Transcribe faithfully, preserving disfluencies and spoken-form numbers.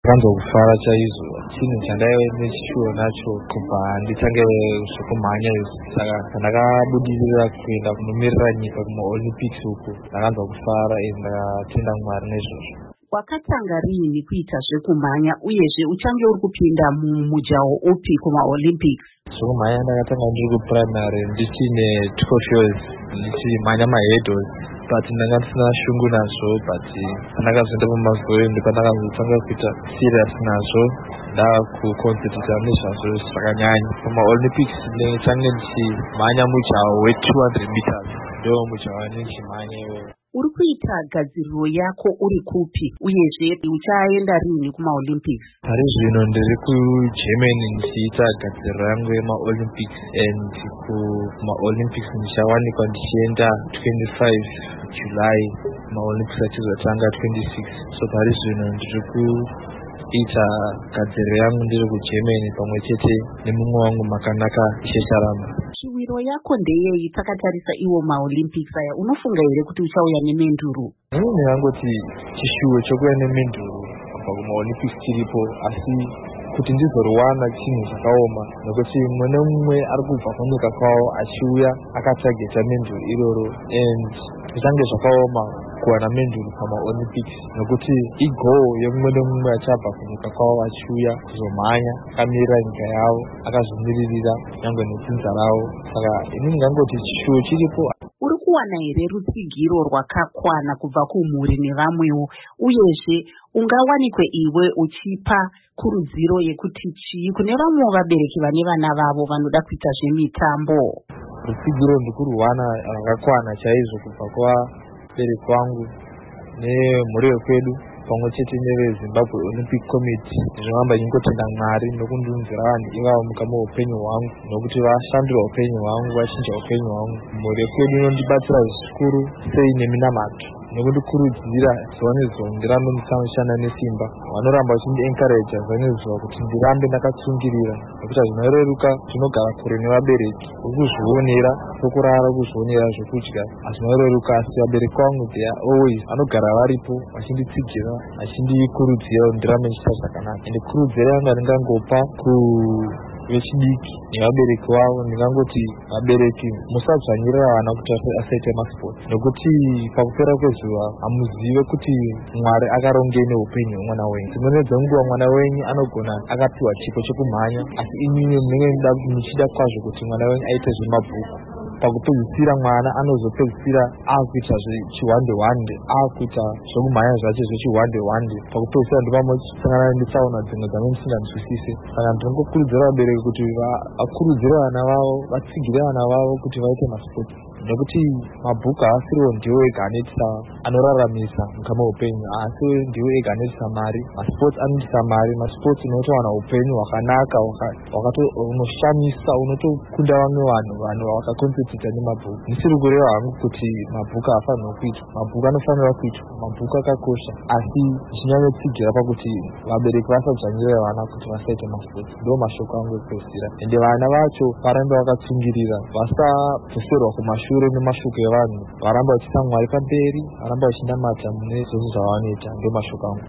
Kwanza kufara chaizvo. Chinhu chandaive nechitshuwo nacho kubva nditange zvekumhanya izvi. Saka pandakabudirira kuenda kunomirira nyika kumaolympics uku, ndakanzwa kufara uye ndakatenda Mwari nezvozvo. Wakatanga riini kuita zvekumhanya uyezve uchange uri kupinda mumujaho upi kumaolympics? Zvekumhanya ndakatanga ndiri kuprimary ndichine twelve years ndichimhanya mahurdles, but ndanga ndisina shungu nazvo. But pandakazoenda pamazoi ndopandakazotanga kuita serious nazvo, ndakuconcentrata nezvazvo zvakanyanya. Pamaolympics ndichange ndichimhanya mujaho we-two hundred meters, ndo mujaho wandichimhanya iwowo. Uri kuita gadziriro yako uri kupi uyezve uchaenda riini kumaolympics? Pari zvino ndiri kuGermany ndichiita gadziriro yangu yemaolympics, and kumaolympics ndichawanikwa ndichienda twenty-five July, maolympics achizotanga twenty-six. So pari zvino ndiri kuita gadziriro yangu ndiri kuGermany pamwe chete nemumwe wangu makanaka Ishe Charamba. Chiwiro yako ndeyei takatarisa iwo maolympics aya? Unofunga here kuti uchauya nemenduru? Ini ndingangoti chishuwo chokuya nemenduru kubva kumaolympics chiripo, asi kuti ndizoriwana chinhu zvakaoma, nokuti mumwe nemumwe ari kubva kunyika kwawo achiuya akatageta menduru iroro, and zvichange zvakaoma kuwana menduru pamaolympics, nokuti igoo yemumwe nemumwe achabva kunyika kwawo achiuya kuzomhanya akamirira nyika yavo, akazvimiririra nyangwe nedzinza ravo. Saka ini ndingangoti chishuwo chiripo. Uri kuwana here rutsigiro rwakakwana kubva kumhuri nevamwewo, uyezve ungawanikwe iwe uchipa kurudziro yekuti chii kune vamwe vabereki vane vana vavo vanoda kuita zvemitambo? Rutsigiro ndikurwana rwakakwana chaizvo kubva kuvabereki vangu nemhuri yekwedu pamwe chete neveZimbabwe Olympic Committee. Ndinongamba nyingotenda Mwari nokundunzira vanhu ivavo mukama weupenyu hwangu, nokuti vashandura upenyu hwangu, vachinja upenyu hwangu. Mhuri yekwedu inondibatsira zvikuru sei neminamato nokundikurudzira zuva nezuva ndirambe ndichishanda nesimba. Vanoramba vachindiencourage zuva nezuva kuti ndirambe ndakatsungirira, nokuti hazvinoreruka tinogara kure nevabereki, ukuzvionera pokurara, ukuzvionera zvokudya, hazvinoreruka. Asi vabereki vangu they are always vanogara varipo vachinditsigira, vachindikurudzira kuti ndirambe ndichiita zvakanaka. Ende kurudziro yanga ndingangopa ku vechidiki nevabereki vavo, ndingangoti vabereki musadzvanyirira vana kuti asaite masports, nokuti pakupera kwezuva hamuzive kuti Mwari akarongei neupenyu hwemwana wenyu. Dzimweni dzenguva mwana wenyu anogona akapiwa chipo chekumhanya, asi imimi munenge muchida kwazvo kuti mwana wenyu aite zvemabhuku. Pakupedzisira mwana anozopedzisira akuita zvechiwande wande, akuita zvekumhanya zvacho zvechiwande wande. Pakupedzisira ndopamosangana netsaona dzimwe dzamwe musingazwisise. Saka ndinongokurudzira vabereki kuti vakurudzire vana vavo, vatsigire vana vavo kuti vaite masports, nekuti mabhuku haasiriwo ndiwo ega anoitisa anoraramisa mukama weupenyu, asi ndiwo ega anoitisa mari. Masports anoitisa mari. Masports unotowana upenyu hwakanaka hunoshamisa, unotokunda vamwe vanhu vanhu vakakonsentrata nemabhuku. Ndisiri kureva hangu kuti mabhuku haafanirwi kuitwa, mabhuku anofanira kuitwa, mabhuku akakosha, asi zvinyanyotsigira pakuti vabereki vasadzvanyirira vana kuti vasaite masports. Ndo mashoko angu ekupedzisira. Ende vana vacho varambe vakatsungirira, vasabvuserwa kumashure nemashoko evanhu, varamba vachiisa Mwari pamberi, varamba vachinamata mune zvose zvavanoita. Ndo mashoko angu.